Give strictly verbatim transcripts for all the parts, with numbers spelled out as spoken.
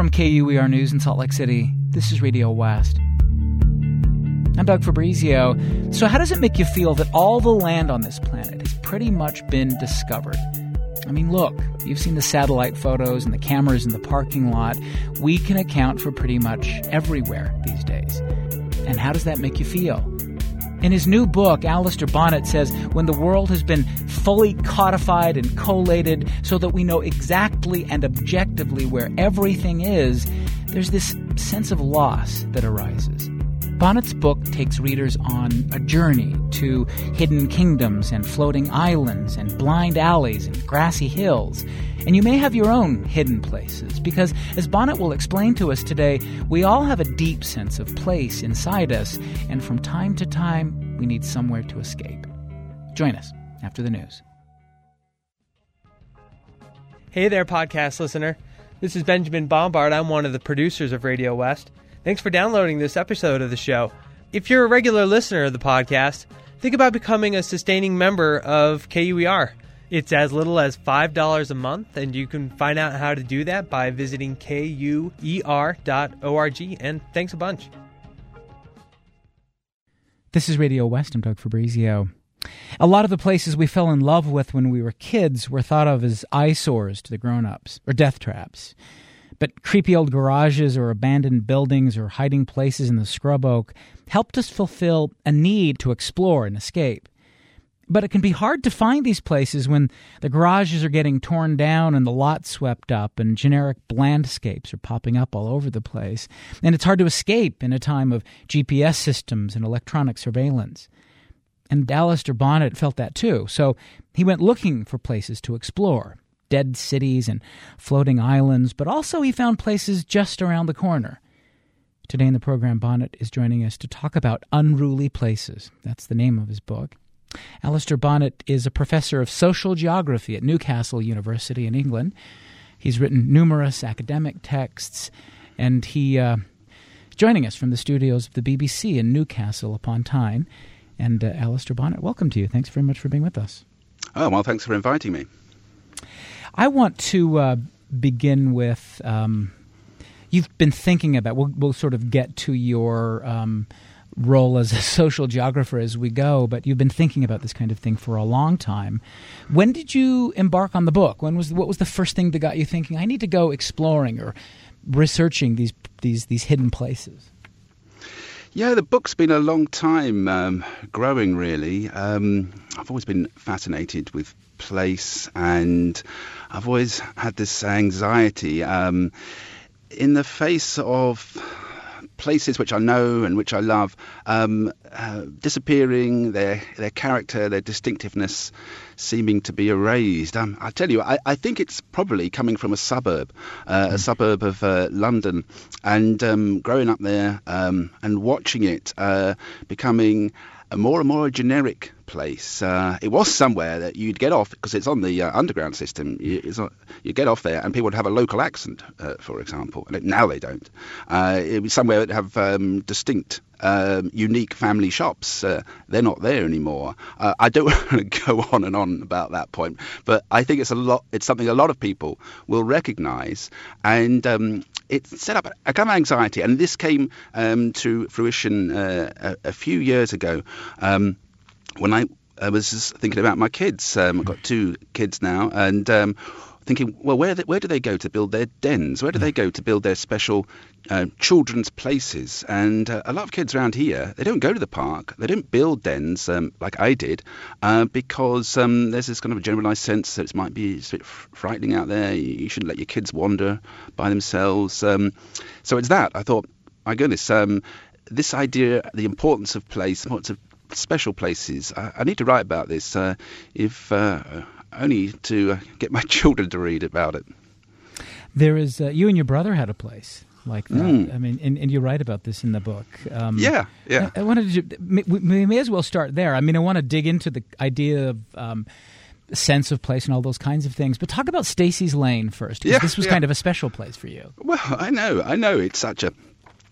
From K U E R News in Salt Lake City, this is Radio West. I'm Doug Fabrizio. So how does it make you feel that all the land on this planet has pretty much been discovered? I mean, look, you've seen the satellite photos and the cameras in the parking lot. We can account for pretty much everywhere these days. And how does that make you feel? In his new book, Alistair Bonnet says when the world has been fully codified and collated so that we know exactly and objectively where everything is, there's this sense of loss that arises. Bonnet's book takes readers on a journey to hidden kingdoms and floating islands and blind alleys and grassy hills. And you may have your own hidden places, because as Bonnet will explain to us today, we all have a deep sense of place inside us, and from time to time, we need somewhere to escape. Join us after the news. Hey there, podcast listener. This is Benjamin Bombard. I'm one of the producers of Radio West. Thanks for downloading this episode of the show. If you're a regular listener of the podcast, think about becoming a sustaining member of K U E R. It's as little as five dollars a month, and you can find out how to do that by visiting K U E R dot org. And thanks a bunch. This is Radio West. I'm Doug Fabrizio. A lot of the places we fell in love with when we were kids were thought of as eyesores to the grown-ups, or death traps. But creepy old garages or abandoned buildings or hiding places in the scrub oak helped us fulfill a need to explore and escape. But it can be hard to find these places when the garages are getting torn down and the lots swept up and generic landscapes are popping up all over the place. And it's hard to escape in a time of G P S systems and electronic surveillance. And Alistair Bonnet felt that too, so he went looking for places to explore. Dead cities and floating islands, but also he found places just around the corner. Today in the program, Bonnet is joining us to talk about Unruly Places. That's the name of his book. Alistair Bonnet is a professor of social geography at Newcastle University in England. He's written numerous academic texts, and he uh, is joining us from the studios of the B B C in Newcastle upon Tyne. And uh, Alistair Bonnet, welcome to you. Thanks very much for being with us. Oh, well, thanks for inviting me. I want to uh, begin with, um, you've been thinking about, we'll, we'll sort of get to your um, role as a social geographer as we go, but you've been thinking about this kind of thing for a long time. When did you embark on the book? When was what was the first thing that got you thinking, I need to go exploring or researching these these these hidden places? Yeah, the book's been a long time um, growing, really. Um, I've always been fascinated with place, and I've always had this anxiety um, in the face of places which I know and which I love um, uh, disappearing, their their character, their distinctiveness seeming to be erased. Um, I tell you, I, I think it's probably coming from a suburb, uh, a suburb of uh, London, and um, growing up there um, and watching it uh, becoming a more and more a generic place. Uh, it was somewhere that you'd get off, because it's on the uh, underground system. You, it's not, you get off there and people would have a local accent, uh, for example. And now they don't. Uh, it was somewhere that have um, distinct, um, unique family shops. Uh, they're not there anymore. Uh, I don't want to go on and on about that point, but I think it's a lot. It's something a lot of people will recognise, and um, it set up a kind of anxiety. And this came um, to fruition uh, a, a few years ago. Um, when I, I was just thinking about my kids. Um, I've got two kids now, and um, thinking, well, where they, where do they go to build their dens? Where do they go to build their special uh, children's places? And uh, a lot of kids around here, they don't go to the park. They don't build dens um, like I did, uh, because um, there's this kind of a generalised sense that it might be a bit frightening out there. You shouldn't let your kids wander by themselves. Um, so it's that. I thought, my goodness, um, this idea, the importance of place, the importance of special places. I, I need to write about this, uh, if uh, only to uh, get my children to read about it. There is, uh, you and your brother had a place like that. Mm. I mean, and, and you write about this in the book. Um, yeah, yeah. I, I wanted to, we, we may as well start there. I mean, I want to dig into the idea of um, sense of place and all those kinds of things. But talk about Stacey's Lane first, because yeah, this was yeah. kind of a special place for you. Well, I know, I know. It's such a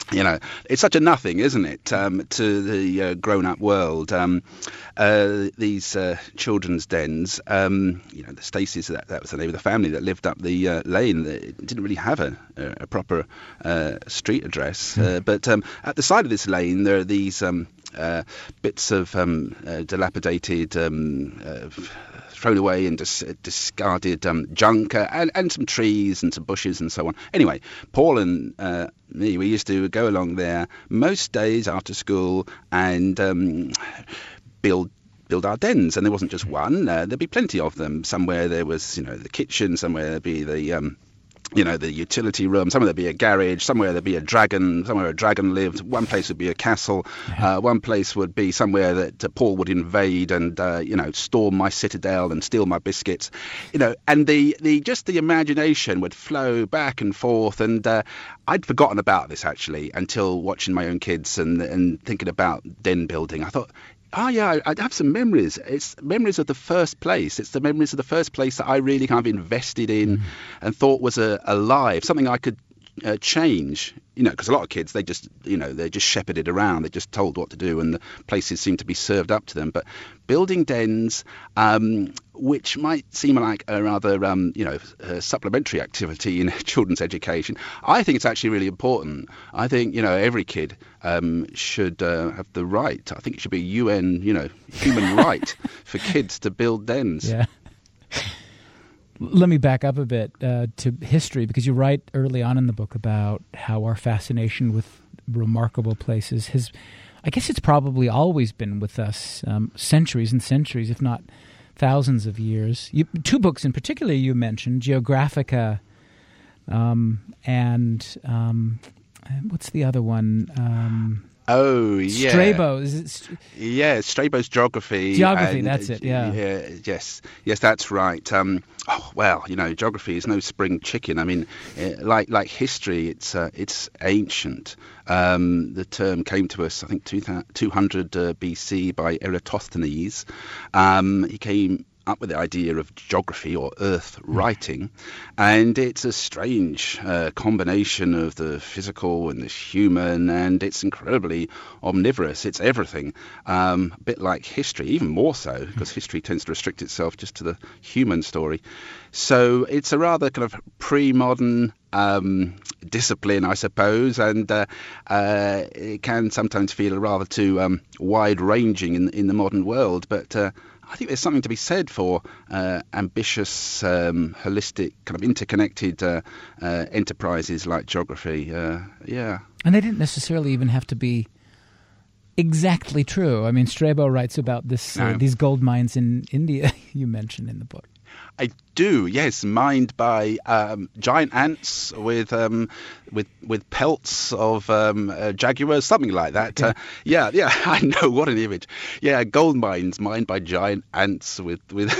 You know, it's such a nothing, isn't it, um, to the uh, grown-up world. Um, uh, these uh, children's dens, um, you know, the Stacys, that, that was the name of the family that lived up the uh, lane. It didn't really have a, a proper uh, street address. Mm. Uh, but um, at the side of this lane, there are these um, uh, bits of um, uh, dilapidated, um, uh, thrown away and dis- discarded um, junk, uh, and, and some trees and some bushes and so on. Anyway, Paul and uh, me, we used to go along there most days after school and um, build build our dens. And there wasn't just one; uh, there'd be plenty of them. Somewhere there was, you know, the kitchen. Somewhere there'd be the um, you know, the utility room. Somewhere there'd be a garage. Somewhere there'd be a dragon. Somewhere a dragon lived. One place would be a castle. Yeah. Uh, one place would be somewhere that uh, Paul would invade and, uh, you know, storm my citadel and steal my biscuits. You know, and the, the just the imagination would flow back and forth. And uh, I'd forgotten about this, actually, until watching my own kids and, and thinking about den building. I thought, oh, yeah, I have some memories. It's memories of the first place. It's the memories of the first place that I really kind of invested in mm. and thought was a, alive, something I could uh, change. You know, because a lot of kids, they just, you know, they're just shepherded around. They're just told what to do and the places seem to be served up to them. But building dens, um, which might seem like a rather, um, you know, a supplementary activity in children's education, I think it's actually really important. I think, you know, every kid um, should uh, have the right. I think it should be a U N, you know, human right for kids to build dens. Yeah. Let me back up a bit uh, to history, because you write early on in the book about how our fascination with remarkable places has, I guess it's probably always been with us, um, centuries and centuries, if not thousands of years. You, two books in particular you mentioned, Geographica um, and um, what's the other one? Um, Oh, yeah. Strabo. Is it st- yeah, Strabo's Geography. Geography, and, that's it, yeah. yeah. Yes, yes, that's right. Um, oh, well, you know, geography is no spring chicken. I mean, uh, like like history, it's uh, it's ancient. Um, the term came to us, I think, two hundred uh, B C by Eratosthenes. Um, he came up with the idea of geography or earth writing, and it's a strange uh, combination of the physical and the human, and it's incredibly omnivorous. It's everything, um, a bit like history, even more so, because history tends to restrict itself just to the human story. So it's a rather kind of pre-modern um, discipline, I suppose, and uh, uh, it can sometimes feel rather too um, wide-ranging in, in the modern world, but uh, I think there's something to be said for uh, ambitious, um, holistic, kind of interconnected uh, uh, enterprises like geography. Uh, yeah. And they didn't necessarily even have to be exactly true. I mean, Strabo writes about this uh, no. these gold mines in India you mentioned in the book. I do, yes, mined by um, giant ants with um, with with pelts of um, uh, jaguars, something like that. Okay. Uh, yeah, yeah, I know, what an image. Yeah, gold mines mined by giant ants with with.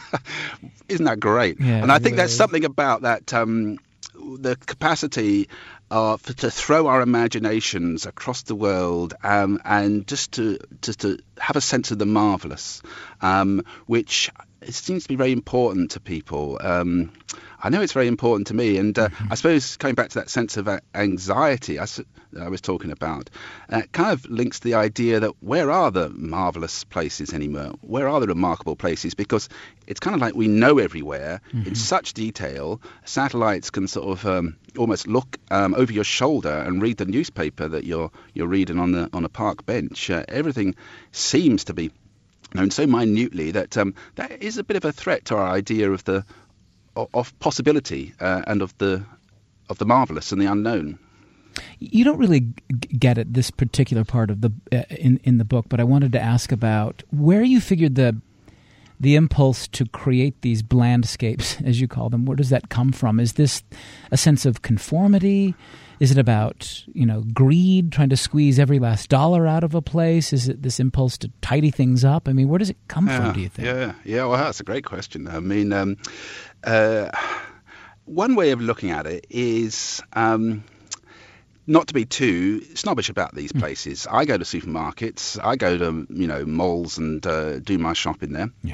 Isn't that great? Yeah, and I think really that's is. something about that. Um, the capacity uh, for, to throw our imaginations across the world um, and just to just to have a sense of the marvelous, um, which it seems to be very important to people. Um, I know it's very important to me, and uh, mm-hmm. I suppose coming back to that sense of uh, anxiety I, that I was talking about, uh, kind of links the idea that where are the marvellous places anymore? Where are the remarkable places? Because it's kind of like we know everywhere mm-hmm. in such detail. Satellites can sort of um, almost look um, over your shoulder and read the newspaper that you're you're reading on the on a park bench. Uh, everything seems to be known so minutely that um, that is a bit of a threat to our idea of the of possibility uh, and of the of the marvelous and the unknown. You don't really g- get at this particular part of the uh, in in the book, but I wanted to ask about where you figured the the impulse to create these blandscapes, as you call them. Where does that come from? Is this a sense of conformity? Is it about, you know, greed, trying to squeeze every last dollar out of a place? Is it this impulse to tidy things up? I mean, where does it come yeah, from, do you think? Yeah, yeah. Well, that's a great question. I mean, um, uh, one way of looking at it is um, not to be too snobbish about these places. Mm. I go to supermarkets. I go to, you know, malls and uh, do my shopping there. Yeah.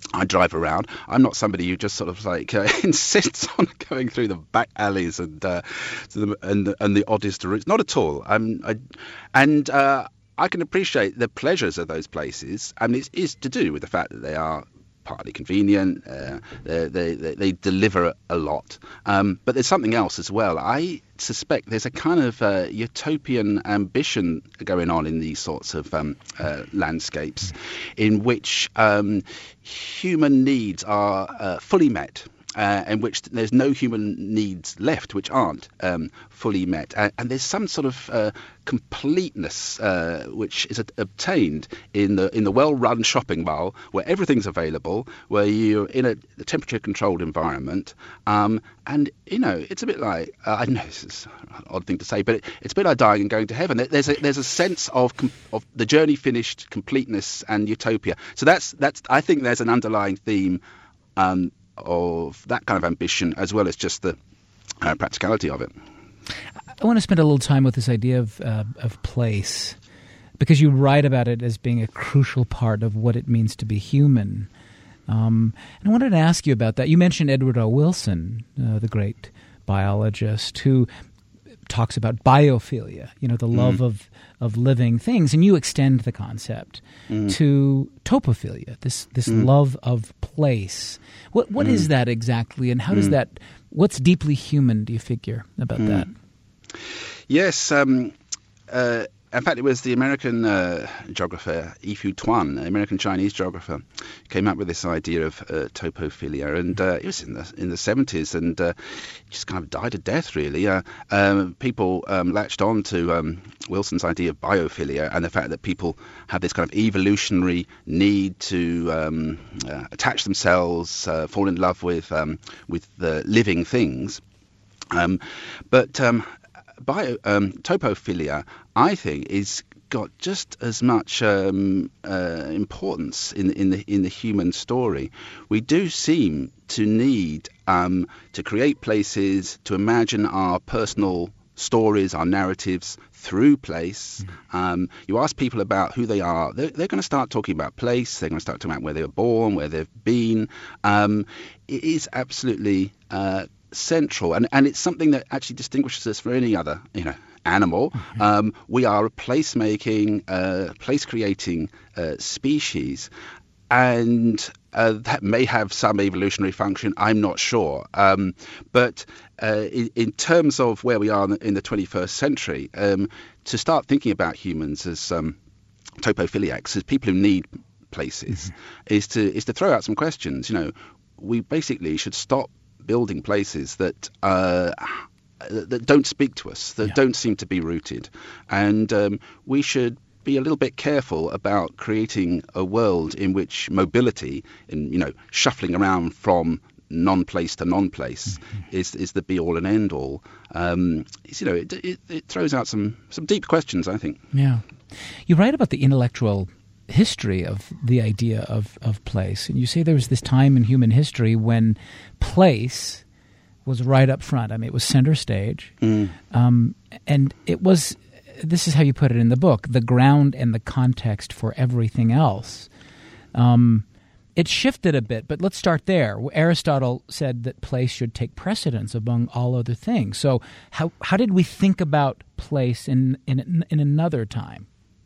I drive around. I'm not somebody who just sort of like uh, insists on going through the back alleys and uh, the, and the, and the oddest routes. Not at all. I'm, I, and uh, I can appreciate the pleasures of those places, and it is to do with the fact that they are partly convenient. Uh, they, they, they they deliver a lot, um, but there's something else as well. I suspect there's a kind of uh, utopian ambition going on in these sorts of um, uh, landscapes, in which um, human needs are uh, fully met. Uh, in which there's no human needs left which aren't um, fully met. Uh, and there's some sort of uh, completeness uh, which is a- obtained in the in the well-run shopping mall, where everything's available, where you're in a, a temperature-controlled environment. Um, and, you know, it's a bit like, uh, I know this is an odd thing to say, but it, it's a bit like dying and going to heaven. There's a, there's a sense of com- of the journey finished, completeness and utopia. So that's that's I think there's an underlying theme um of that kind of ambition, as well as just the uh, practicality of it. I want to spend a little time with this idea of uh, of place, because you write about it as being a crucial part of what it means to be human. Um, and I wanted to ask you about that. You mentioned Edward R. Wilson, uh, the great biologist, who talks about biophilia, you know, the love mm. of, of living things, and you extend the concept mm. to topophilia, this this mm. love of place. What what mm. is that exactly, and how mm. does that? What's deeply human, do you figure, about mm. that? Yes, um, uh, in fact, it was the American uh, geographer Yi-Fu Tuan, the American-Chinese geographer, came up with this idea of uh, topophilia, and uh, it was in the in the seventies, and uh, it just kind of died a death, really. Uh, um, people um, latched on to um, Wilson's idea of biophilia, and the fact that people have this kind of evolutionary need to um, uh, attach themselves, uh, fall in love with um, with the living things. Um, but um, bio, um, topophilia, I think, is got just as much um, uh, importance in in the in the human story. We do seem to need um, to create places, to imagine our personal stories, our narratives through place. Mm. Um, you ask people about who they are, they're, they're going to start talking about place. They're going to start talking about where they were born, where they've been. Um, it is absolutely uh, central, and and it's something that actually distinguishes us from any other, you know, animal. Mm-hmm. Um, we are a place-making, uh, place-creating uh, species, and uh, that may have some evolutionary function. I'm not sure. Um, but uh, in, in terms of where we are in the, in the twenty-first century, um, to start thinking about humans as um, topophiliacs, as people who need places, mm-hmm. is to is to throw out some questions. You know, we basically should stop building places that uh, that don't speak to us, that yeah. don't seem to be rooted, and um, we should be a little bit careful about creating a world in which mobility, and you know, shuffling around from non-place to non-place, mm-hmm. is is the be-all and end-all. Um, you know, it, it, it throws out some some deep questions, I think. Yeah, you write about the intellectual history of the idea of, of place. And you say there was this time in human history when place was right up front. I mean, it was center stage. Mm. Um, and it was, this is how you put it in the book, the ground and the context for everything else. Um, it shifted a bit, but let's start there. Aristotle said that place should take precedence among all other things. So how how did we think about place in in, in another time?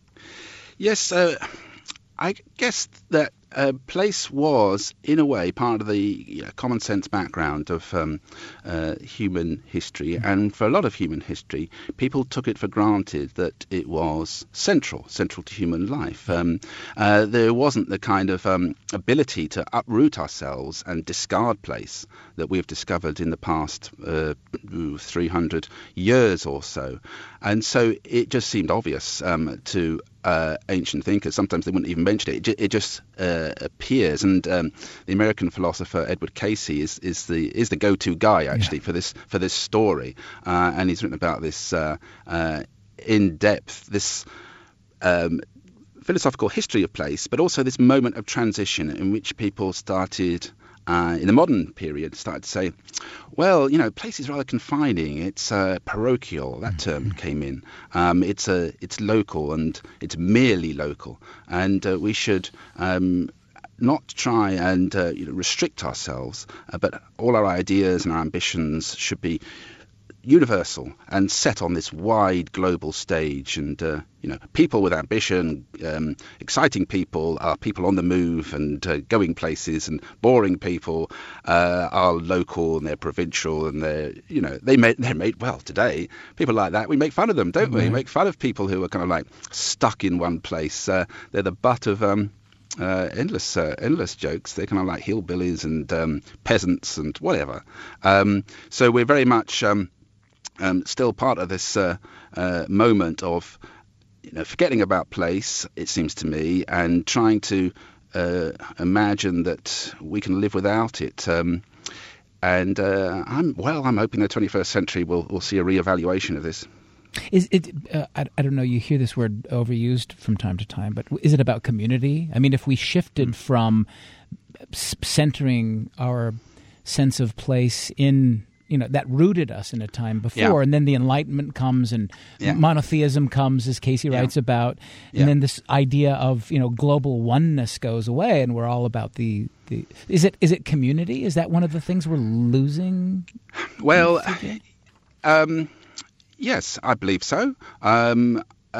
Yes, uh, I guess that uh, place was, in a way, part of the you know, common sense background of um, uh, human history. Mm-hmm. And for a lot of human history, people took it for granted that it was central, central to human life. Um, uh, there wasn't the kind of um, ability to uproot ourselves and discard place that we've discovered in the past uh, three hundred years or so. And so it just seemed obvious um, to Uh, ancient thinkers. Sometimes they wouldn't even mention it. It, ju- it just uh, appears. And um, the American philosopher Edward Casey is, is the is the go-to guy actually yeah. for this for this story. Uh, and he's written about this uh, uh, in depth, this um, philosophical history of place, but also this moment of transition in which people started. Uh, in the modern period, started to say, well, you know, place is rather confining. It's uh, parochial. That term came in. Um, it's a, it's local, and it's merely local. And uh, we should um, not try and uh, you know, restrict ourselves, uh, but all our ideas and our ambitions should be universal and set on this wide global stage. And uh, you know, people with ambition, um, exciting people are people on the move and uh, going places, and boring people uh, are local and they're provincial and they're, you know, they made they're made well today. People like that, we make fun of them, don't mm-hmm. we? We make fun of people who are kind of like stuck in one place. Uh, they're the butt of um, Uh, endless uh, endless jokes. They're kind of like hillbillies and um, peasants and whatever. Um, so we're very much um, um, still part of this uh, uh, moment of, you know, forgetting about place, it seems to me, and trying to uh, imagine that we can live without it. Um, and uh, I'm well, I'm hoping the twenty-first century will will see a reevaluation of this. Is it? Uh, I, I don't know. You hear this word overused from time to time, but is it about community? I mean, if we shifted mm. from centering our sense of place in, you know, that rooted us in a time before, yeah. and then the Enlightenment comes and yeah. monotheism comes, as Casey yeah. writes about, and yeah. then this idea of, you know, global oneness goes away, and we're all about the the. Is it is it community? Is that one of the things we're losing? Well, um. Yes, I believe so. Um,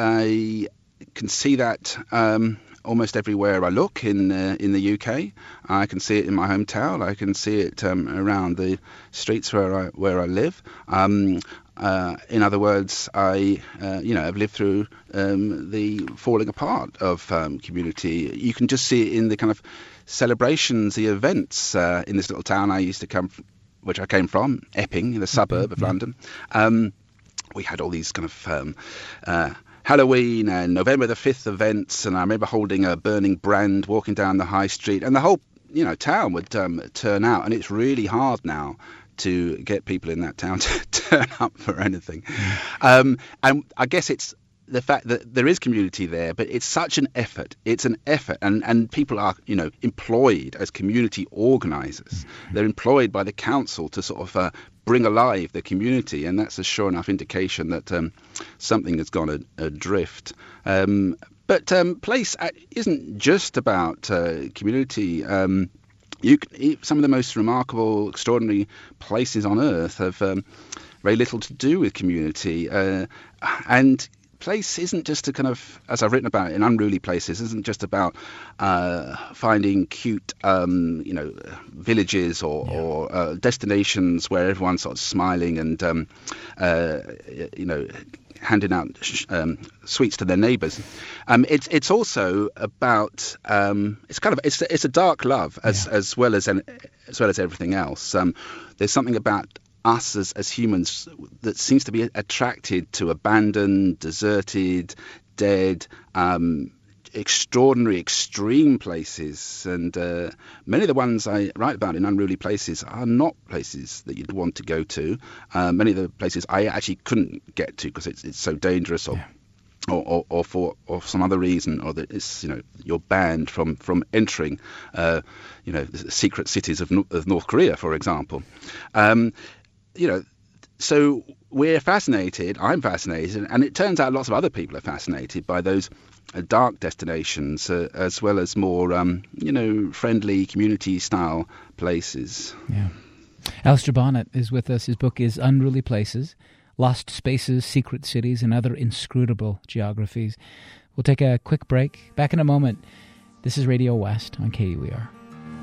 I can see that um, almost everywhere I look in uh, in the U K. I can see it in my hometown. I can see it um, around the streets where I where I live. Um, uh, in other words, I uh, you know I've lived through um, the falling apart of um, community. You can just see it in the kind of celebrations, the events uh, in this little town I used to come, from, which I came from, Epping, in the suburb of London. Um, We had all these kind of um, uh, Halloween and November the fifth events, and I remember holding a burning brand, walking down the high street, and the whole, you know, town would um, turn out. And it's really hard now to get people in that town to turn up for anything. Um, and I guess it's the fact that there is community there, but it's such an effort. It's an effort, and, and people are, you know, employed as community organisers. They're employed by the council to sort of uh, bring alive the community, and that's a sure enough indication that um, something has gone a- adrift. Um, but um, place isn't just about uh, community. Um, you can, some of the most remarkable, extraordinary places on earth have um, very little to do with community, uh, and place isn't just a kind of, as I've written about it in Unruly Places, isn't just about uh, finding cute, um, you know, villages or, yeah. or uh, destinations where everyone's sort of smiling and, um, uh, you know, handing out um, sweets to their neighbours. Um, it's it's also about um, it's kind of it's it's a dark love as yeah. as well as an, as well as everything else. Um, there's something about us as, as humans that seems to be attracted to abandoned, deserted, dead, um, extraordinary, extreme places. And uh, many of the ones I write about in Unruly Places are not places that you'd want to go to. Uh, many of the places I actually couldn't get to because it's, it's so dangerous or, yeah. or, or, or for or for some other reason, or that it's, you know, you're banned from, from entering, uh, you know, the secret cities of, of North Korea, for example. Um, You know, so we're fascinated, I'm fascinated, and it turns out lots of other people are fascinated by those uh, dark destinations uh, as well as more, um, you know, friendly community-style places. Yeah. Alistair Bonnet is with us. His book is Unruly Places, Lost Spaces, Secret Cities, and Other Inscrutable Geographies. We'll take a quick break. Back in a moment. This is Radio West on K U E R.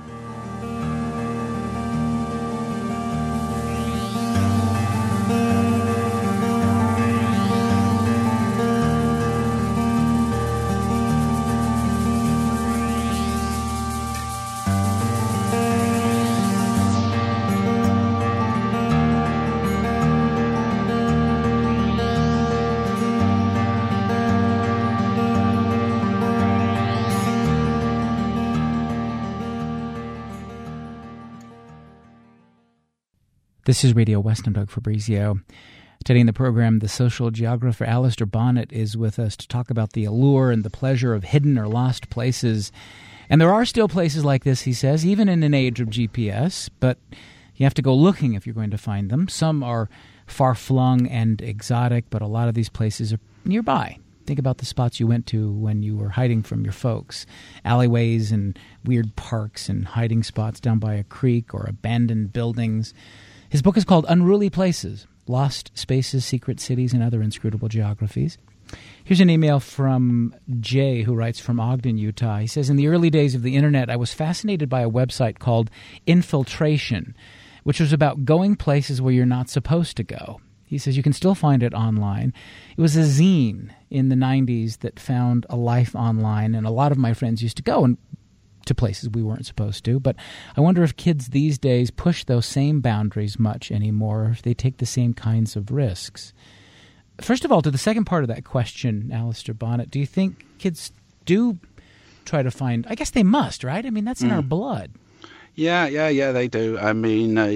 This is Radio West. I'm Doug Fabrizio. Today in the program, the social geographer Alistair Bonnet is with us to talk about the allure and the pleasure of hidden or lost places. And there are still places like this, he says, even in an age of G P S, but you have to go looking if you're going to find them. Some are far-flung and exotic, but a lot of these places are nearby. Think about the spots you went to when you were hiding from your folks, alleyways and weird parks and hiding spots down by a creek or abandoned buildings. His book is called Unruly Places, Lost Spaces, Secret Cities, and Other Inscrutable Geographies. Here's an email from Jay, who writes from Ogden, Utah. He says, in the early days of the internet, I was fascinated by a website called Infiltration, which was about going places where you're not supposed to go. He says you can still find it online. It was a zine in the nineties that found a life online, and a lot of my friends used to go and to places we weren't supposed to. But I wonder if kids these days push those same boundaries much anymore, or if they take the same kinds of risks. First of all, to the second part of that question, Alistair Bonnet, do you think kids do try to find, I guess they must, right? I mean, that's in mm. our blood. Yeah, yeah, yeah, they do. I mean, uh,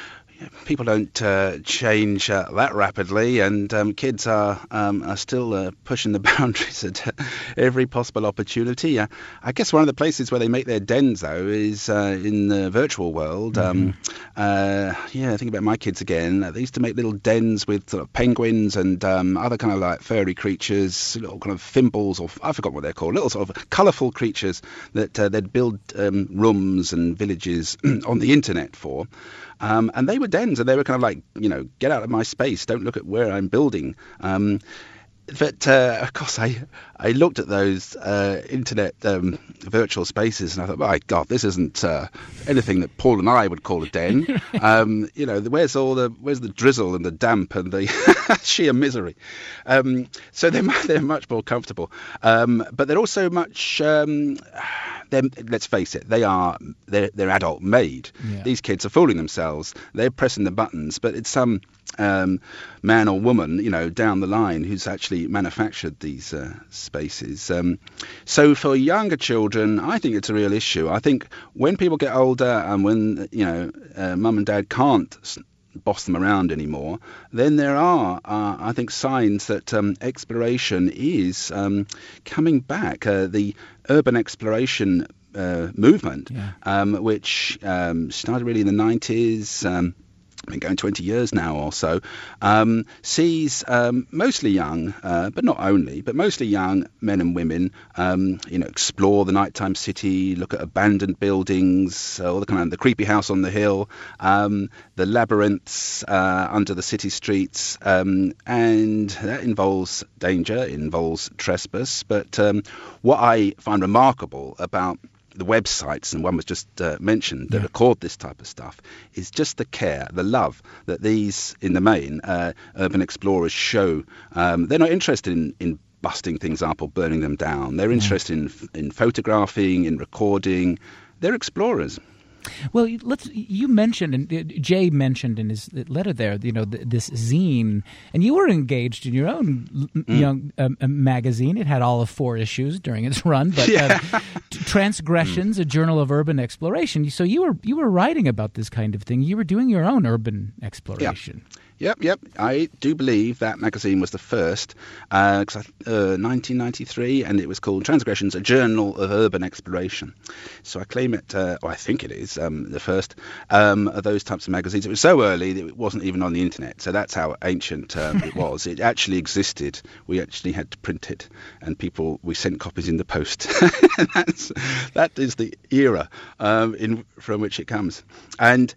people don't uh, change uh, that rapidly, and um, kids are um, are still uh, pushing the boundaries at every possible opportunity. Uh, I guess one of the places where they make their dens, though, is uh, in the virtual world. Mm-hmm. Um, uh, yeah, think about my kids again. They used to make little dens with sort of penguins and um, other kind of like furry creatures, little kind of thimbles, or I forgot what they're called, little sort of colourful creatures that uh, they'd build um, rooms and villages on the internet for. Um, and they were dens, and they were kind of like, you know, get out of my space, don't look at where I'm building. Um, but, uh, of course, I I looked at those uh, internet um, virtual spaces, and I thought, my God, this isn't uh, anything that Paul and I would call a den. um, you know, where's all the where's the drizzle and the damp and the sheer misery? Um, so they're they're much more comfortable, um, but they're also much. Um, They're, let's face it, they are they're, they're adult made. Yeah. These kids are fooling themselves. They're pressing the buttons, but it's some um, man or woman, you know, down the line who's actually manufactured these uh, spaces. Um, so for younger children, I think it's a real issue. I think when people get older and when, you know, uh, mum and dad can't boss them around anymore, then there are, uh, I think, signs that um, exploration is um, coming back. Uh, the urban exploration uh, movement, yeah. um, which um, started really in the nineties, um, been going twenty years now or so, um, sees um, mostly young, uh, but not only, but mostly young men and women, um, you know, explore the nighttime city, look at abandoned buildings, all the kind of the creepy house on the hill, um, the labyrinths uh, under the city streets, um, and that involves danger, involves trespass. But um, what I find remarkable about the websites, and one was just uh, mentioned, that yeah. record this type of stuff, is just the care, the love that these, in the main, uh, urban explorers show. Um, they're not interested in, in busting things up or burning them down. They're interested yeah. in, in photographing, in recording. They're explorers. Well, let's. You mentioned, and Jay mentioned in his letter there, you know, this zine, and you were engaged in your own mm. young um, magazine. It had all of four issues during its run, but yeah. uh, Transgressions, mm. a journal of urban exploration. So you were you were writing about this kind of thing. You were doing your own urban exploration. Yeah. Yep, yep. I do believe that magazine was the first, uh, uh, nineteen ninety-three, and it was called Transgressions, a Journal of Urban Exploration. So I claim it, uh, or I think it is, um, the first um, of those types of magazines. It was so early that it wasn't even on the internet, so that's how ancient um, it was. It actually existed. We actually had to print it, and people, we sent copies in the post. And that's, that is the era um, in from which it comes. And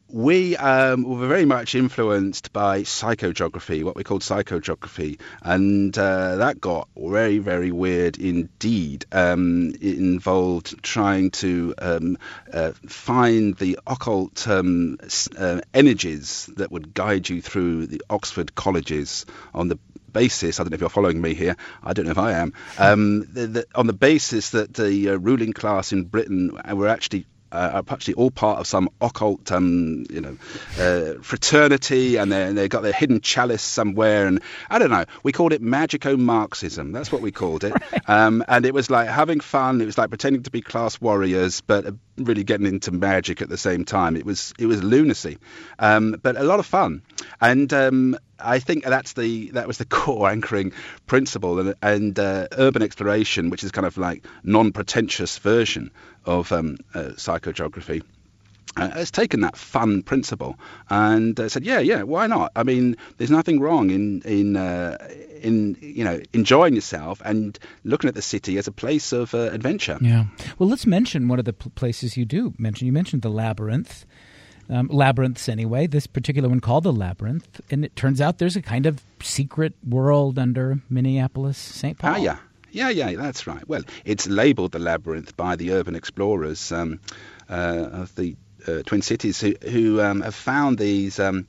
We um, were very much influenced by psychogeography, what we called psychogeography, and uh, that got very, very weird indeed. Um, it involved trying to um, uh, find the occult um, uh, energies that would guide you through the Oxford colleges on the basis, I don't know if you're following me here, I don't know if I am, um, the, the, on the basis that the uh, ruling class in Britain were actually Uh, are actually all part of some occult, um, you know, uh, fraternity, and they they got their hidden chalice somewhere, and I don't know. We called it magico-Marxism. That's what we called it, right. um, and it was like having fun. It was like pretending to be class warriors, but really getting into magic at the same time. It was it was lunacy, um, but a lot of fun, and um, I think that's the that was the core anchoring principle, and, and uh, urban exploration, which is kind of like non-pretentious version of um, uh, psychogeography, uh, has taken that fun principle and uh, said, yeah, yeah, why not? I mean, there's nothing wrong in in uh, in you know enjoying yourself and looking at the city as a place of uh, adventure. Yeah. Well, let's mention one of the pl- places you do mention. You mentioned the Labyrinth. Um, labyrinths anyway, this particular one called the Labyrinth, and it turns out there's a kind of secret world under Minneapolis, Saint Paul. Ah, yeah. Yeah, yeah, that's right. Well, it's labelled the Labyrinth by the urban explorers um, uh, of the uh, Twin Cities who, who um, have found these um,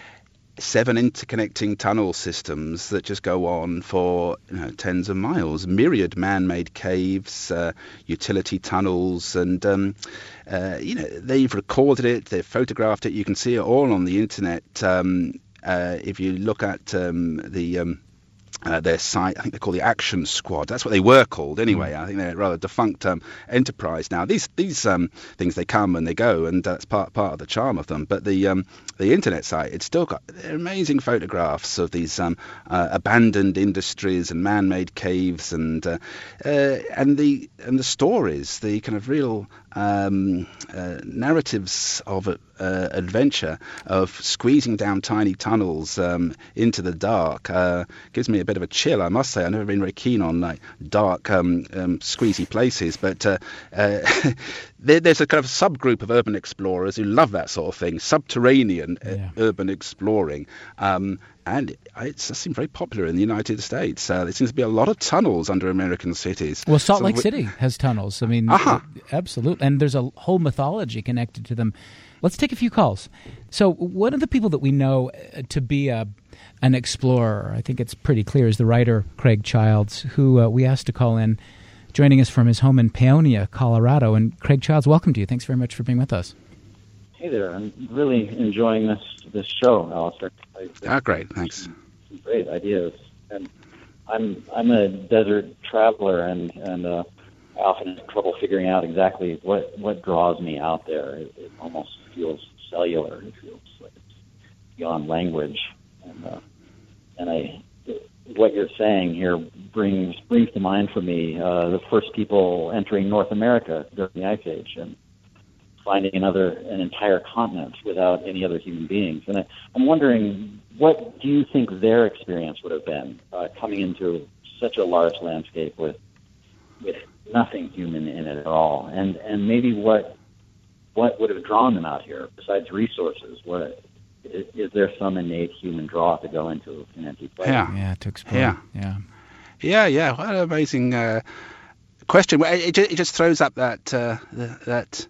seven interconnecting tunnel systems that just go on for you know, tens of miles, myriad man-made caves, uh, utility tunnels, and um, uh, you know they've recorded it, they've photographed it. You can see it all on the internet. Um, uh, if you look at um, the um, Uh, their site, I think they're called the Action Squad. That's what they were called anyway. Mm. I think they're a rather defunct um, enterprise now. These these um, things, they come and they go, and that's part part of the charm of them. But the um, the internet site, it's still got amazing photographs of these um, uh, abandoned industries and man-made caves, and uh, uh, and the and the stories, the kind of real um, uh, narratives of uh, adventure, of squeezing down tiny tunnels um, into the dark, uh, gives me a bit of a chill, I must say. I've never been very keen on like dark, um, um, squeezy places, but uh, uh, there, there's a kind of subgroup of urban explorers who love that sort of thing, subterranean yeah. uh, urban exploring. Um, And it, it seems very popular in the United States. Uh, there seems to be a lot of tunnels under American cities. Well, Salt so Lake we, City has tunnels. I mean, uh-huh. absolutely. And there's a whole mythology connected to them. Let's take a few calls. So one of the people that we know to be a, an explorer, I think it's pretty clear, is the writer Craig Childs, who uh, we asked to call in, joining us from his home in Paonia, Colorado. And Craig Childs, welcome to you. Thanks very much for being with us. Hey there. I'm really enjoying this this show, Alistair. Ah, great. Thanks. Some great ideas. And I'm I'm a desert traveler, and and uh, I often have trouble figuring out exactly what, what draws me out there. It, it almost feels cellular. It feels like it's beyond language. And uh, and I what you're saying here brings brings to mind for me uh, the first people entering North America during the Ice Age, and finding another, an entire continent without any other human beings. And I, I'm wondering, what do you think their experience would have been uh, coming into such a large landscape with with nothing human in it at all? And and maybe what what would have drawn them out here besides resources? What is, is there some innate human draw to go into an empty place? Yeah, yeah, to explore. Yeah, yeah, yeah, yeah. What an amazing uh, question. It, it just throws up that uh, that.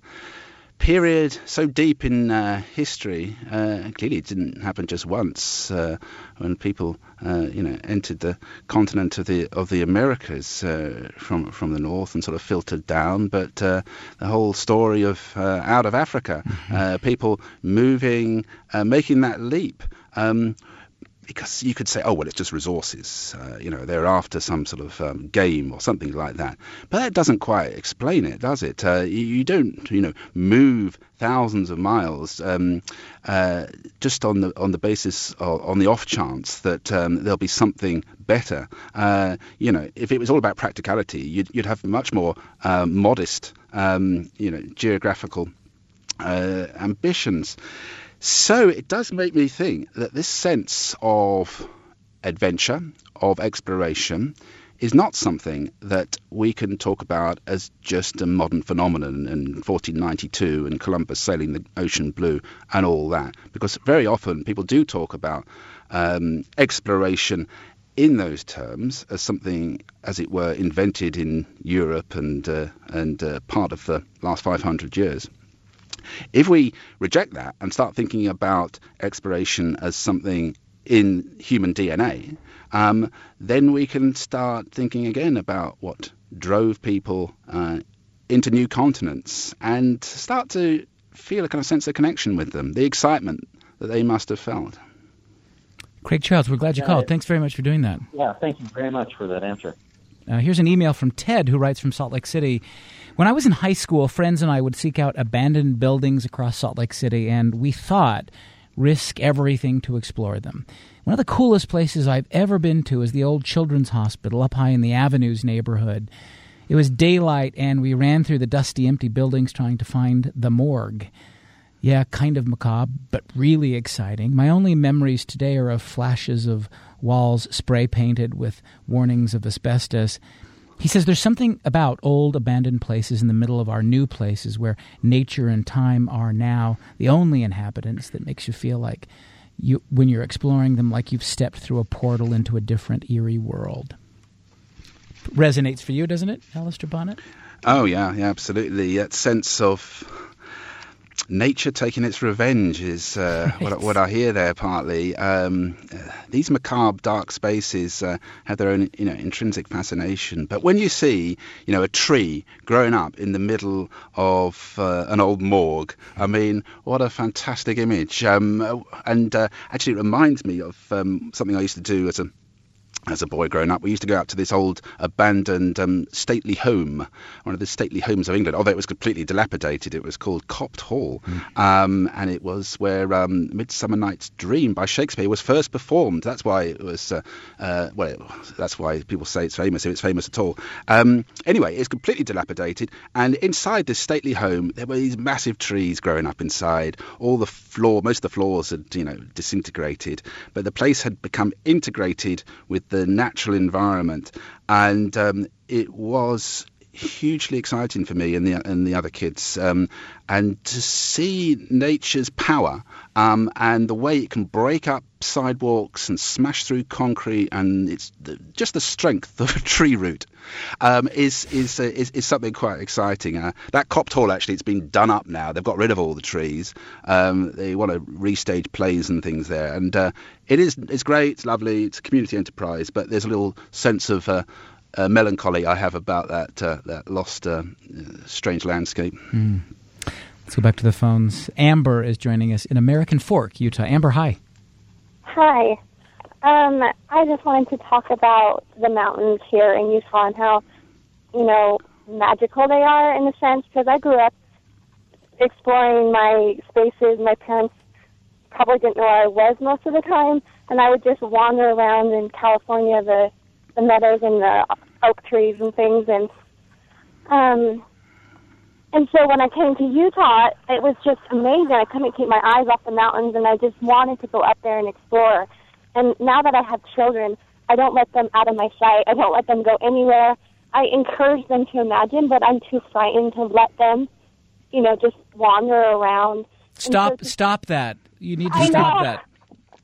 period so deep in uh, history. Uh, clearly, it didn't happen just once uh, when people, uh, you know, entered the continent of the of the Americas uh, from from the north and sort of filtered down. But uh, the whole story of uh, out of Africa, mm-hmm. uh, people moving, uh, making that leap. Um, Because you could say, oh, well, it's just resources. Uh, you know, they're after some sort of um, game or something like that. But that doesn't quite explain it, does it? Uh, you, you don't, you know, move thousands of miles um, uh, just on the on the basis of, on the off chance that um, there'll be something better. Uh, you know, if it was all about practicality, you'd, you'd have much more uh, modest, um, you know, geographical uh, ambitions. So it does make me think that this sense of adventure, of exploration, is not something that we can talk about as just a modern phenomenon in fourteen ninety-two and Columbus sailing the ocean blue and all that. Because very often people do talk about um, exploration in those terms as something, as it were, invented in Europe and, uh, and uh, part of the last five hundred years. If we reject that and start thinking about exploration as something in human D N A, um, then we can start thinking again about what drove people uh, into new continents and start to feel a kind of sense of connection with them, the excitement that they must have felt. Craig Childs, we're glad you yeah, called. it, Thanks very much for doing that. Yeah, thank you very much for that answer. Uh, here's an email from Ted, who writes from Salt Lake City. When I was in high school, friends and I would seek out abandoned buildings across Salt Lake City, and we thought, risk everything to explore them. One of the coolest places I've ever been to is the old Children's Hospital up high in the Avenues neighborhood. It was daylight, and we ran through the dusty, empty buildings trying to find the morgue. Yeah, kind of macabre, but really exciting. My only memories today are of flashes of walls spray painted with warnings of asbestos. He says there's something about old abandoned places in the middle of our new places where nature and time are now the only inhabitants that makes you feel like you, when you're exploring them, like you've stepped through a portal into a different eerie world. Resonates for you, doesn't it, Alistair Bonnet? Oh, yeah, yeah, absolutely. That sense of nature taking its revenge is uh, right. what, what I hear there partly. Um, uh, these macabre dark spaces uh, have their own, you know, intrinsic fascination. But when you see, you know, a tree growing up in the middle of uh, an old morgue, I mean, what a fantastic image. Um, and uh, actually, it reminds me of um, something I used to do as a As a boy growing up. We used to go out to this old abandoned um, stately home, one of the stately homes of England, although it was completely dilapidated. It was called Copt Hall, mm. um, and it was where um, Midsummer Night's Dream by Shakespeare was first performed. That's why it was, uh, uh, well, that's why people say it's famous, if it's famous at all. Um, anyway, it's completely dilapidated, and inside this stately home, there were these massive trees growing up inside. All the floor, most of the floors had, you know, disintegrated, but the place had become integrated with the natural environment, and um, it was hugely exciting for me and the and the other kids, um, and to see nature's power um, and the way it can break up sidewalks and smash through concrete, and it's the, just the strength of a tree root um, is is, uh, is is something quite exciting. Uh, that Copt Hall, actually, it's been done up now. They've got rid of all the trees. Um, they want to restage plays and things there, and uh, it is it's great. It's lovely. It's a community enterprise, but there's a little sense of uh, Uh, melancholy I have about that uh, that lost uh, strange landscape. Mm. Let's go back to the phones. Amber is joining us in American Fork, Utah. Amber, hi. Hi. Um, I just wanted to talk about the mountains here in Utah and how, you know, magical they are in a sense, because I grew up exploring my spaces. My parents probably didn't know where I was most of the time, and I would just wander around in California, the the meadows and the oak trees and things, and um, and so when I came to Utah, it was just amazing. I couldn't keep my eyes off the mountains, and I just wanted to go up there and explore. And now that I have children, I don't let them out of my sight. I don't let them go anywhere. I encourage them to imagine, but I'm too frightened to let them, you know, just wander around. Stop! So, stop that! You need to I stop know. that.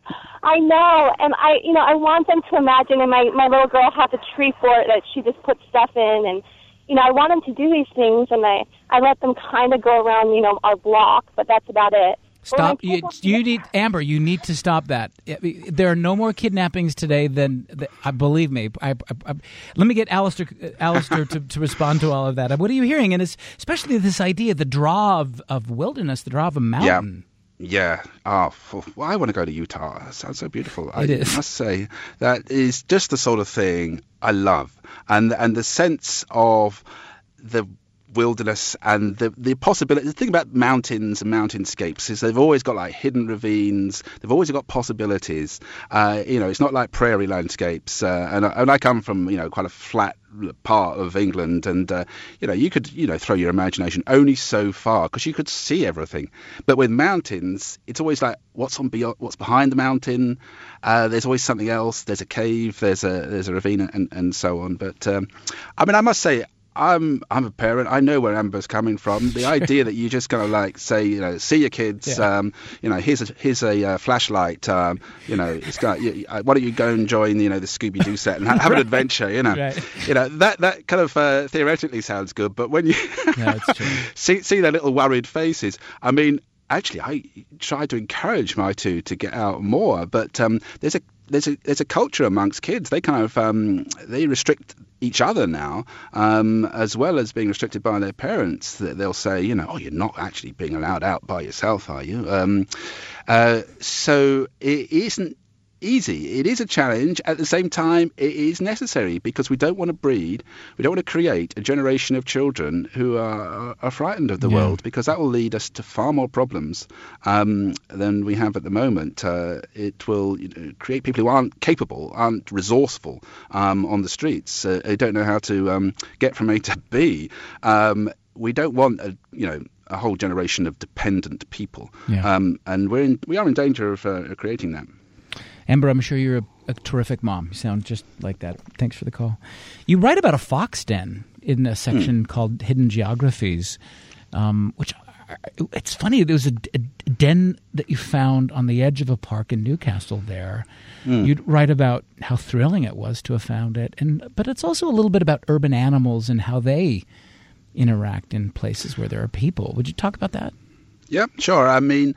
I know, and I, you know, I want them to imagine. And my my little girl has a tree fort that she just puts stuff in, and you know, I want them to do these things, and I I let them kind of go around, you know, our block, but that's about it. Stop! You, you need Amber. You need to stop that. There are no more kidnappings today than I believe me. I, I, I, let me get Alistair, Alistair to, to respond to all of that. What are you hearing? And it's especially this idea, the draw of, of wilderness, the draw of a mountain. Yeah. Yeah. Oh, well, I want to go to Utah. It sounds so beautiful. It I is. must say that is just the sort of thing I love, and and the sense of the wilderness and the the possibility. The thing about mountains and mountainscapes is they've always got like hidden ravines. They've always got possibilities. Uh, you know, it's not like prairie landscapes. Uh, and and I come from, you know, quite a flat part of England, and uh, you know, you could, you know, throw your imagination only so far because you could see everything. But with mountains, it's always like what's on beyond, what's behind the mountain. Uh, there's always something else. There's a cave. There's a there's a ravine, and and so on. But um, I mean, I must say, I'm I'm a parent. I know where Amber's coming from. The idea that you just kind of like say, you know, see your kids. Yeah. Um, you know, here's a here's a uh, flashlight. Um, you know, it's got. You, why don't you go and join, you know, the Scooby Doo set and ha- have right. an adventure? You know, right. you know that that kind of uh, theoretically sounds good, but when you yeah, it's true. see see their little worried faces, I mean, actually, I try to encourage my two to get out more, but um, there's a there's a there's a culture amongst kids. They kind of um, they restrict each other now, um, as well as being restricted by their parents. That they'll say, you know, oh, you're not actually being allowed out by yourself, are you? Um, uh, so it isn't easy. It is a challenge. At the same time, it is necessary because we don't want to breed, we don't want to create a generation of children who are, are frightened of the yeah. world, because that will lead us to far more problems um, than we have at the moment. Uh, it will, you know, create people who aren't capable, aren't resourceful um, on the streets. Uh, they don't know how to um, get from A to B. Um, we don't want a, you know, a whole generation of dependent people, Yeah. um, and we're in, we are in danger of uh, creating that. Amber, I'm sure you're a, a terrific mom. You sound just like that. Thanks for the call. You write about a fox den in a section mm. called Hidden Geographies, um, which it's funny. There was a, a den that you found on the edge of a park in Newcastle there. Mm. You'd write about how thrilling it was to have found it, and but it's also a little bit about urban animals and how they interact in places where there are people. Would you talk about that? Yeah, sure. I mean,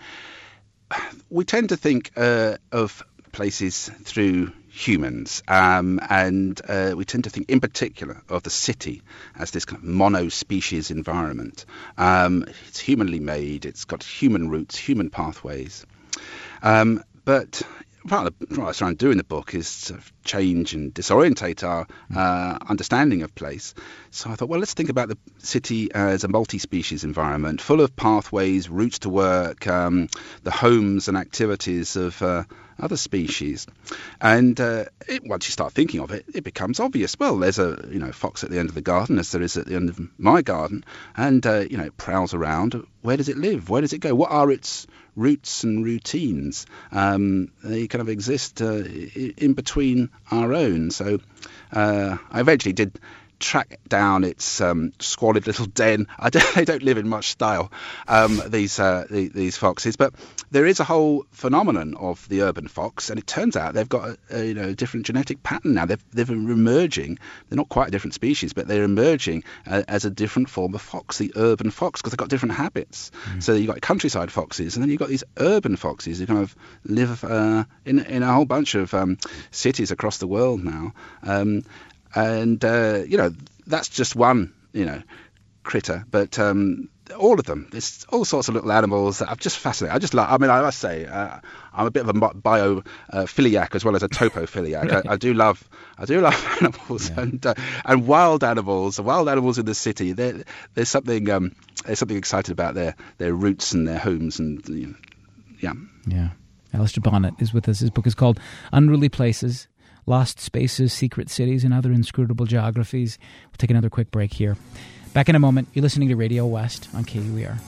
we tend to think uh, of places through humans, um, and uh, we tend to think in particular of the city as this kind of mono-species environment. Um, it's humanly made, it's got human roots, human pathways. Um, but part of what I was trying to do in the book is sort of change and disorientate our uh, understanding of place. So I thought, well, let's think about the city as a multi-species environment, full of pathways, routes to work, um, the homes and activities of uh, other species. And uh, it, once you start thinking of it, it becomes obvious. Well, there's a you know fox at the end of the garden, as there is at the end of my garden, and uh, you know it prowls around. Where does it live? Where does it go? What are its routes and routines? Um, they kind of exist uh, in between our own. So uh, I eventually did track down its um, squalid little den. I don't, they don't live in much style, um, these uh, the, these foxes, but there is a whole phenomenon of the urban fox, and it turns out they've got a, a you know different genetic pattern now. They've they're emerging. They're not quite a different species, but they're emerging uh, as a different form of fox, the urban fox, because they've got different habits. Mm. So you've got countryside foxes, and then you've got these urban foxes who kind of live uh, in in a whole bunch of um, cities across the world now. Um, And, uh, you know, that's just one, you know, critter. But um, all of them, there's all sorts of little animals that I'm just fascinated. I just like, I mean, I must say, uh, I'm a bit of a biophiliac uh, as well as a topophiliac. Right. I, I do love, I do love animals yeah. and uh, and wild animals. The wild animals in the city. There's something, um, there's something exciting about their their roots and their homes, and you know, yeah, yeah. Alistair Bonnet is with us. His book is called Unruly Places: Lost Spaces, Secret Cities, and Other Inscrutable Geographies. We'll take another quick break here. Back in a moment. You're listening to Radio West on K U E R.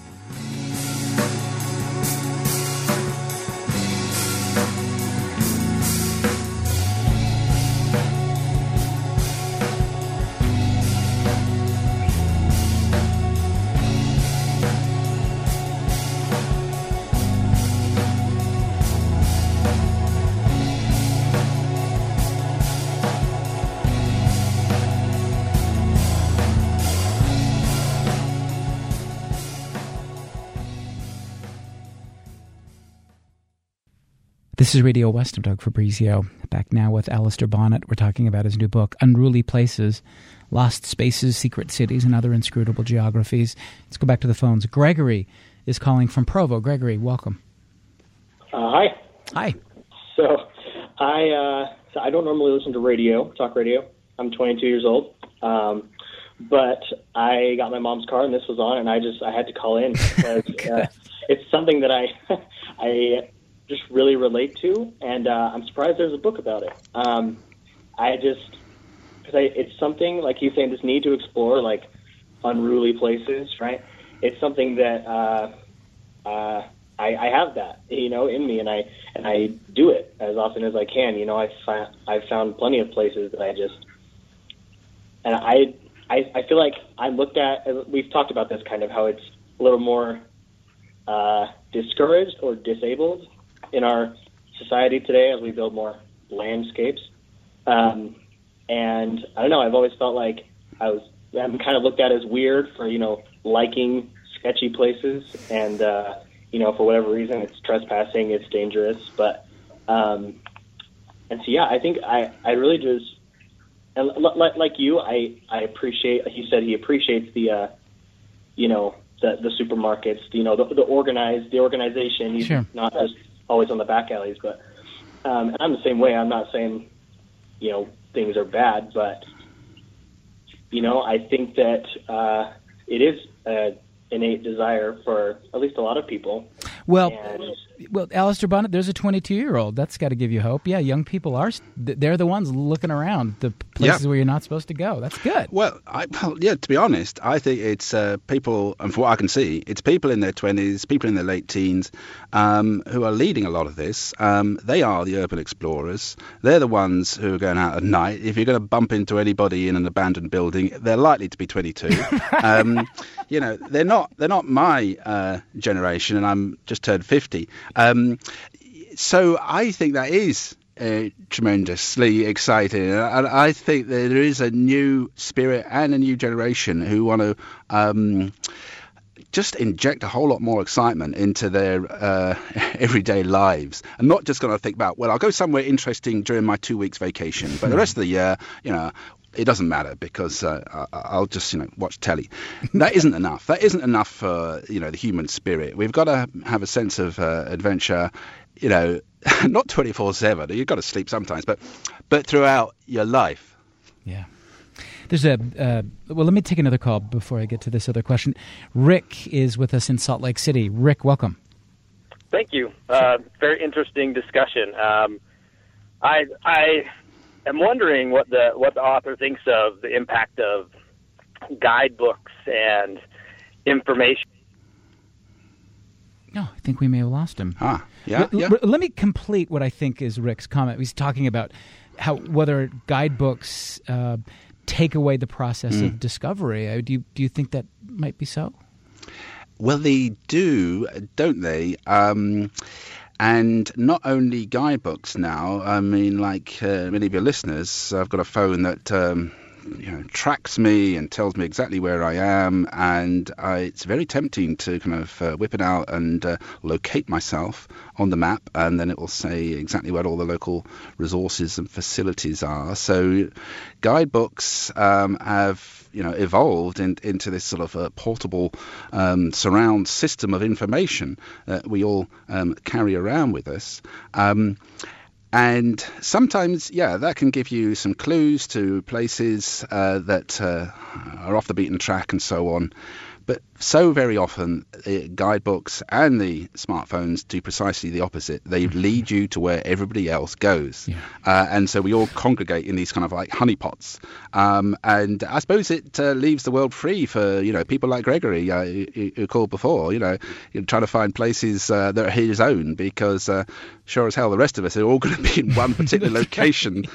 This is Radio West. I'm Doug Fabrizio. Back now with Alistair Bonnet. We're talking about his new book, Unruly Places: Lost Spaces, Secret Cities, and Other Inscrutable Geographies. Let's go back to the phones. Gregory is calling from Provo. Gregory, welcome. Uh, hi. Hi. So, I uh, so I don't normally listen to radio, talk radio. I'm twenty-two years old, um, but I got my mom's car and this was on, and I just I had to call in because uh, it's something that I I. just really relate to, and uh, I'm surprised there's a book about it. Um, I just, because it's something, like you saying, this need to explore, like, unruly places, right? It's something that uh, uh, I, I have that, you know, in me, and I and I do it as often as I can. You know, I fi- I've found plenty of places that I just, and I, I, I feel like I'm looked at, we've talked about this kind of, how it's a little more uh, discouraged or disabled in our society today as we build more landscapes. Um, and I don't know, I've always felt like I was, I'm kind of looked at as weird for, you know, liking sketchy places. And, uh, you know, for whatever reason, it's trespassing, it's dangerous. But, um, and so, yeah, I think I, I really just, and like, like you, I, I appreciate, like you said, he appreciates the, uh, you know, the, the supermarkets, you know, the, the organized, the organization. He's sure. not just always on the back alleys, but um, and I'm the same way. I'm not saying, you know, things are bad, but, you know, I think that uh, it is an innate desire for at least a lot of people. Well, and, Well, Alistair Bonnet, there's a twenty-two-year-old. That's got to give you hope. Yeah, young people are, they're the ones looking around the places yeah. where you're not supposed to go. That's good. Well, I, well, yeah, to be honest, I think it's uh, people, and from what I can see, it's people in their twenties, people in their late teens um, who are leading a lot of this. Um, they are the urban explorers. They're the ones who are going out at night. If you're going to bump into anybody in an abandoned building, they're likely to be twenty-two. um, you know, they're not, they're not my uh, generation, and I'm just turned fifty. Um, so I think that is uh, tremendously exciting. And I think that there is a new spirit and a new generation who want to um, just inject a whole lot more excitement into their uh, everyday lives, and not just going to think about, well, I'll go somewhere interesting during my two weeks vacation, but the rest of the year, you know, it doesn't matter because uh, I'll just, you know, watch telly. That isn't enough. That isn't enough for, you know, the human spirit. We've got to have a sense of uh, adventure, you know, not twenty-four seven. You've got to sleep sometimes, but but throughout your life. Yeah. There's a, uh, well, let me take another call before I get to this other question. Rick is with us in Salt Lake City. Rick, welcome. Thank you. Uh, very interesting discussion. Um, I, I, I'm wondering what the what the author thinks of the impact of guidebooks and information. No, I think we may have lost him. Ah, yeah, L- yeah. l- let me complete what I think is Rick's comment. He's talking about how whether guidebooks uh, take away the process mm. of discovery. Uh, do you do you think that might be so? Well, they do, don't they? Um, And not only guidebooks now. I mean, like uh, many of your listeners, I've got a phone that um, you know tracks me and tells me exactly where I am, and I, it's very tempting to kind of uh, whip it out and uh, locate myself on the map, and then it will say exactly where all the local resources and facilities are. So guidebooks um, have you know, evolved in, into this sort of uh, portable um, surround system of information that we all um, carry around with us. Um, and sometimes, yeah, that can give you some clues to places uh, that uh, are off the beaten track and so on. But so very often, the guidebooks and the smartphones do precisely the opposite. They lead you to where everybody else goes. Yeah. Uh, and so we all congregate in these kind of like honeypots. Um, and I suppose it uh, leaves the world free for, you know, people like Gregory, uh, who, who called before, you know, trying to find places uh, that are his own, because uh, sure as hell the rest of us are all going to be in one particular location.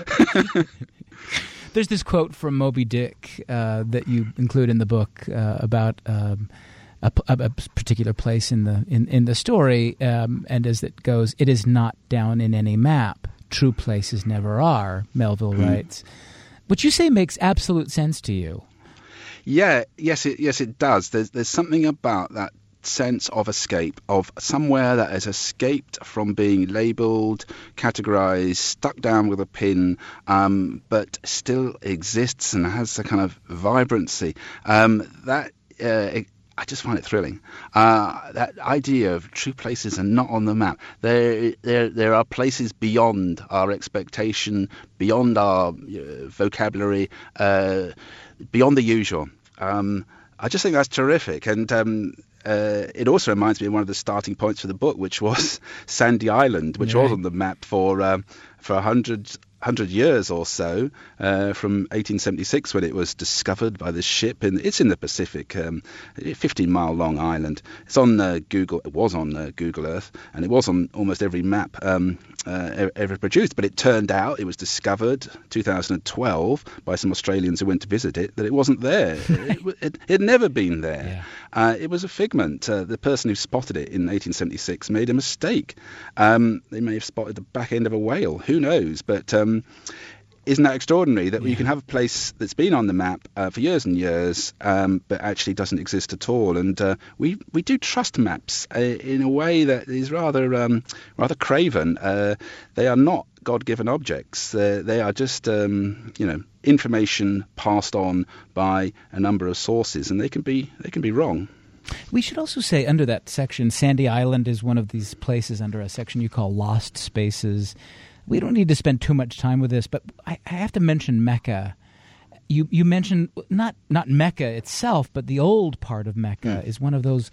There's this quote from Moby Dick uh, that you include in the book uh, about um, a, a particular place in the in, in the story, um, and as it goes, "It is not down in any map. True places never are," Melville mm. writes. Which you say makes absolute sense to you. Yeah, yes, it yes it does. There's there's something about that sense of escape, of somewhere that has escaped from being labelled, categorised, stuck down with a pin, um, but still exists and has a kind of vibrancy. Um, that uh, it, I just find it thrilling. Uh, that idea of true places are not on the map. There, there, there are places beyond our expectation, beyond our uh, vocabulary, uh, beyond the usual. Um, I just think that's terrific, and um, uh, it also reminds me of one of the starting points for the book, which was Sandy Island, which yeah. was on the map for um, for a hundred hundred years or so, uh, from eighteen seventy-six when it was discovered by this ship. And it's in the Pacific, um, fifteen mile long island. It's on uh, Google. It was on uh, Google Earth, and it was on almost every map um, uh, ever produced. But it turned out, it was discovered two thousand twelve by some Australians who went to visit it, that it wasn't there. it, it, it had never been there. Yeah. Uh, it was a figment. Uh, the person who spotted it in eighteen seventy-six made a mistake. Um, they may have spotted the back end of a whale. Who knows? But um, isn't that extraordinary that yeah. you can have a place that's been on the map uh, for years and years, um, but actually doesn't exist at all? And uh, we we do trust maps uh, in a way that is rather um, rather craven. Uh, they are not God-given objects. Uh, they are just um, you know information passed on by a number of sources, and they can be they can be wrong. We should also say under that section, Sandy Island is one of these places under a section you call Lost Spaces. We don't need to spend too much time with this, but I, I have to mention Mecca. You you mentioned not not Mecca itself, but the old part of Mecca mm. is one of those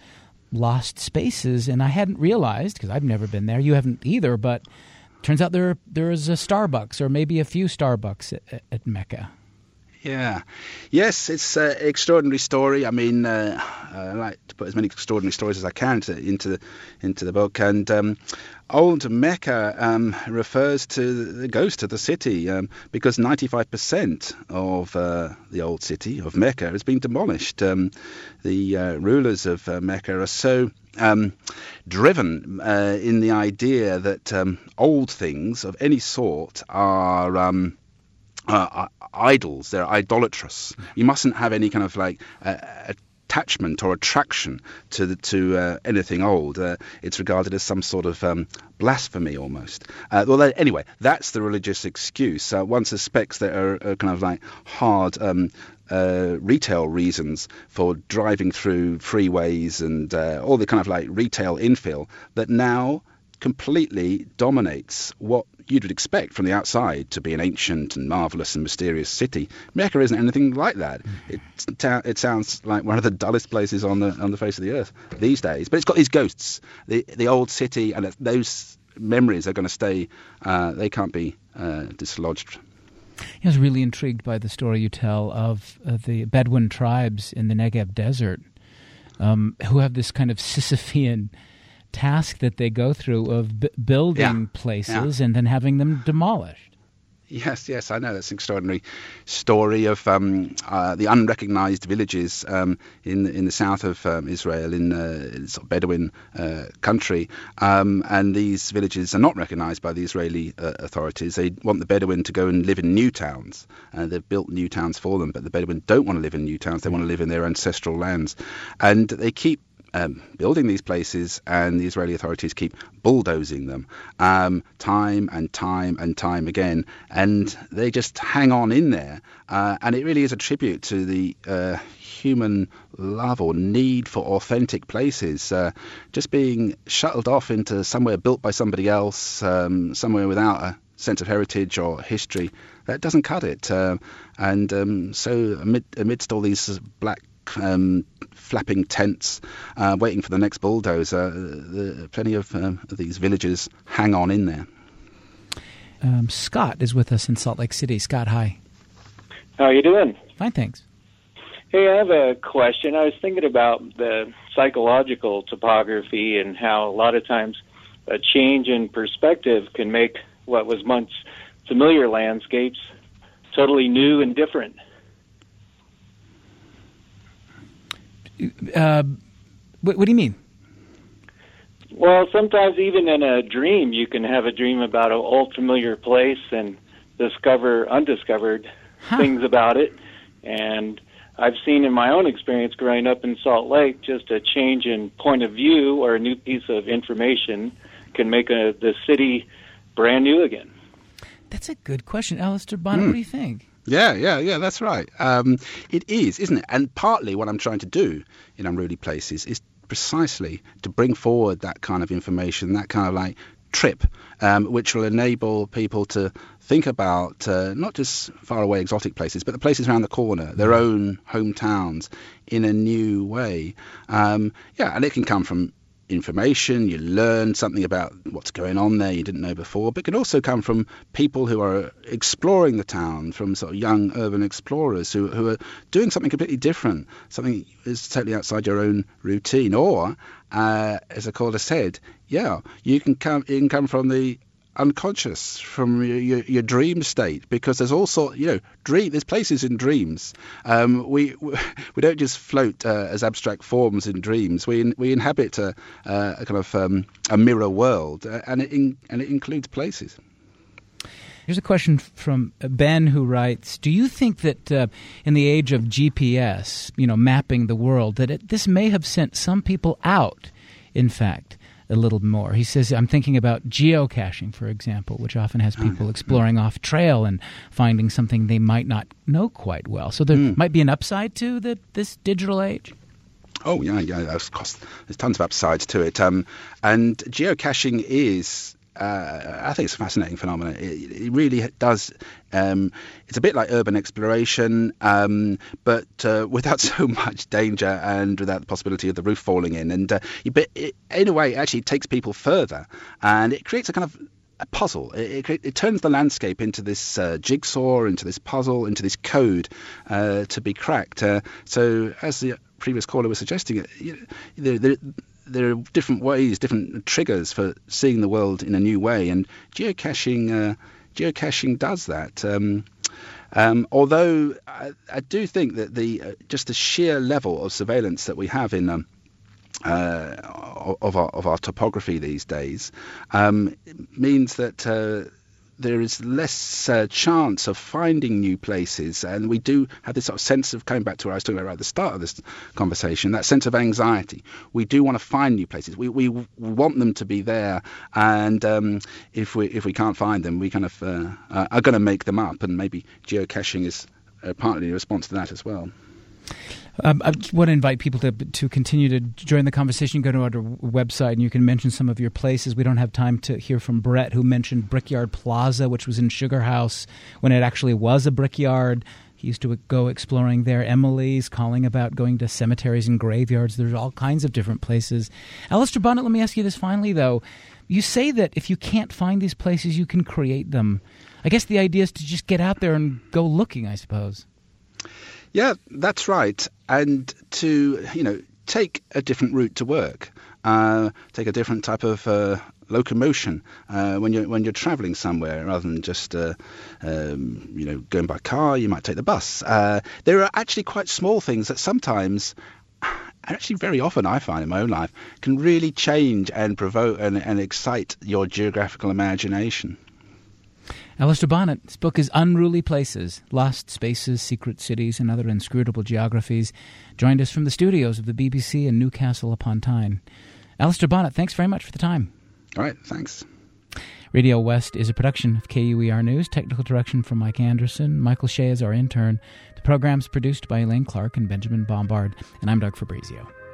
lost spaces, and I hadn't realized, because I've never been there, you haven't either, but turns out there there is a Starbucks, or maybe a few Starbucks at, at Mecca. Yeah. Yes, it's an extraordinary story. I mean, uh, I like to put as many extraordinary stories as I can to, into, the, into the book. And um, Old Mecca um, refers to the ghost of the city um, because ninety-five percent of uh, the old city of Mecca has been demolished. Um, the uh, rulers of uh, Mecca are so um, driven uh, in the idea that um, old things of any sort are... Um, Uh, idols, they're idolatrous. You mustn't have any kind of like uh, attachment or attraction to the, to uh, anything old. Uh, it's regarded as some sort of um, blasphemy almost. Uh, well, anyway, that's the religious excuse. Uh, one suspects there are, are kind of like hard um, uh, retail reasons for driving through freeways and uh, all the kind of like retail infill that now completely dominates what you'd expect from the outside to be an ancient and marvellous and mysterious city. Mecca isn't anything like that. It, it sounds like one of the dullest places on the on the face of the earth these days. But it's got these ghosts. The the old city, and those memories are going to stay. Uh, they can't be uh, dislodged. I was really intrigued by the story you tell of uh, the Bedouin tribes in the Negev desert, um, who have this kind of Sisyphean task that they go through of b- building yeah. places yeah. and then having them demolished. Yes, yes, I know. That's an extraordinary story of um, uh, the unrecognised villages um, in in the south of um, Israel, in uh, sort of Bedouin uh, country, um, and these villages are not recognised by the Israeli uh, authorities. They want the Bedouin to go and live in new towns. Uh, they've built new towns for them, but the Bedouin don't want to live in new towns. They want to live in their ancestral lands, and they keep Um, building these places, and the Israeli authorities keep bulldozing them um, time and time and time again, and they just hang on in there. Uh, and it really is a tribute to the uh, human love or need for authentic places, uh, just being shuttled off into somewhere built by somebody else, um, somewhere without a sense of heritage or history. That doesn't cut it. Uh, and um, so amid, amidst all these black Um, flapping tents, uh, waiting for the next bulldozer, the, plenty of, um, of these villages hang on in there. Um, Scott is with us in Salt Lake City. Scott, hi. How are you doing? Fine, thanks. Hey, I have a question. I was thinking about the psychological topography and how a lot of times a change in perspective can make what was once familiar landscapes totally new and different. Uh, what, what do you mean? Well, sometimes even in a dream, you can have a dream about an old familiar place and discover undiscovered huh. things about it. And I've seen in my own experience growing up in Salt Lake, just a change in point of view or a new piece of information can make a, the city brand new again. That's a good question. Alistair Bonnet, mm. what do you think? Yeah, yeah, yeah, that's right. Um, it is, isn't it? And partly what I'm trying to do in Unruly Places is precisely to bring forward that kind of information, that kind of like trip, um, which will enable people to think about uh, not just faraway exotic places, but the places around the corner, their own hometowns, in a new way. Um, yeah, and it can come from information. You learn something about what's going on there you didn't know before, but it can also come from people who are exploring the town, from sort of young urban explorers who, who are doing something completely different, something is totally outside your own routine. Or, uh, as a caller said, yeah, you can come, you can come from the unconscious, from your, your, your dream state, because there's also, you know, dream. There's places in dreams. Um, we we don't just float uh, as abstract forms in dreams. We we inhabit a, a kind of um, a mirror world, uh, and it in, and it includes places. Here's a question from Ben, who writes: do you think that uh, in the age of G P S, you know, mapping the world, that it, this may have sent some people out, in fact, a little more? He says, I'm thinking about geocaching, for example, which often has people exploring off trail and finding something they might not know quite well. So there mm. might be an upside to the, this digital age? Oh, yeah, yeah. Of course, there's tons of upsides to it. Um, and geocaching is uh, I think it's a fascinating phenomenon. It, it really does. Um, it's a bit like urban exploration, um, but uh, without so much danger and without the possibility of the roof falling in. And uh, but it, in a way, it actually takes people further, and it creates a kind of a puzzle. It, it, it turns the landscape into this uh, jigsaw, into this puzzle, into this code uh, to be cracked. Uh, so, as the previous caller was suggesting, you know, there, there, there are different ways, different triggers for seeing the world in a new way, and geocaching, uh, geocaching does that. Um, um, although I, I do think that the uh, just the sheer level of surveillance that we have in um, Uh, of our of our topography these days um, means that uh, there is less uh, chance of finding new places, and we do have this sort of sense of, coming back to what I was talking about at the start of this conversation, that sense of anxiety. We do want to find new places. We we want them to be there, and um, if we if we can't find them, we kind of uh, are going to make them up, and maybe geocaching is uh, partly a response to that as well. Um, I just want to invite people to to continue to join the conversation. Go to our website and you can mention some of your places. We don't have time to hear from Brett, who mentioned Brickyard Plaza, which was in Sugar House when it actually was a brickyard. He used to go exploring there. Emily's calling about going to cemeteries and graveyards. There's all kinds of different places. Alistair Bonnet, let me ask you this finally, though. You say that if you can't find these places, you can create them. I guess the idea is to just get out there and go looking, I suppose. Yeah, that's right. And to, you know, take a different route to work, uh, take a different type of uh, locomotion uh, when you're when you're travelling somewhere, rather than just, uh, um, you know, going by car. You might take the bus. Uh, there are actually quite small things that sometimes, actually very often I find in my own life, can really change and provoke and, and excite your geographical imagination. Alistair Bonnet, his book is Unruly Places, Lost Spaces, Secret Cities, and Other Inscrutable Geographies, joined us from the studios of the B B C in Newcastle upon Tyne. Alistair Bonnet, thanks very much for the time. All right, thanks. Radio West is a production of K U E R News, technical direction from Mike Anderson. Michael Shea is our intern. The program's produced by Elaine Clark and Benjamin Bombard, and I'm Doug Fabrizio.